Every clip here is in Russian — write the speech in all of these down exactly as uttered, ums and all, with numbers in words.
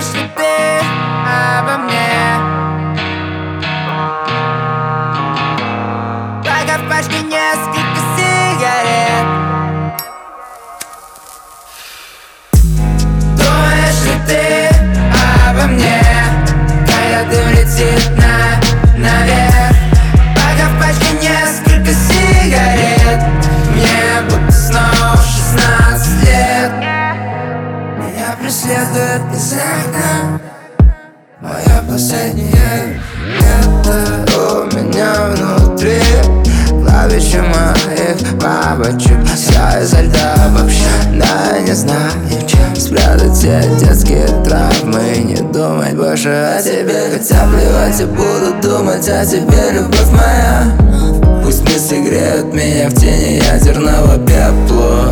Думаешь ли ты обо мне, пока в пачке несколько сигарет? Думаешь ли ты обо мне, когда дым летит на, наверх? Пока в пачке несколько сигарет, мне будто снова шестнадцать лет. Меня преследует из окна моя последняя лето. У меня внутри клавиши моих бабочек, все изо льда вообще. Да, не знаю, чем спрятать все детские травмы, не думать больше о тебе. Хотя плевать, я буду думать о тебе, любовь моя. Пусть не согреют меня в тени ядерного пепла.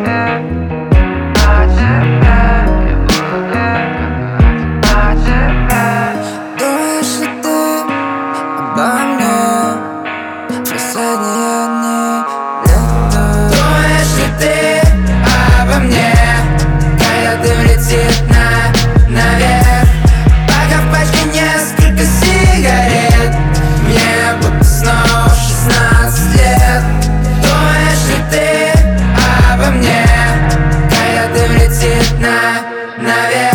Думаешь ли ты обо мне последние дни лета? Думаешь ли ты обо мне, когда дым летит на, наверх? Пока в пачке несколько сигарет, мне будто снова шестнадцать лет. Думаешь ли ты обо мне, когда дым летит на, наверх?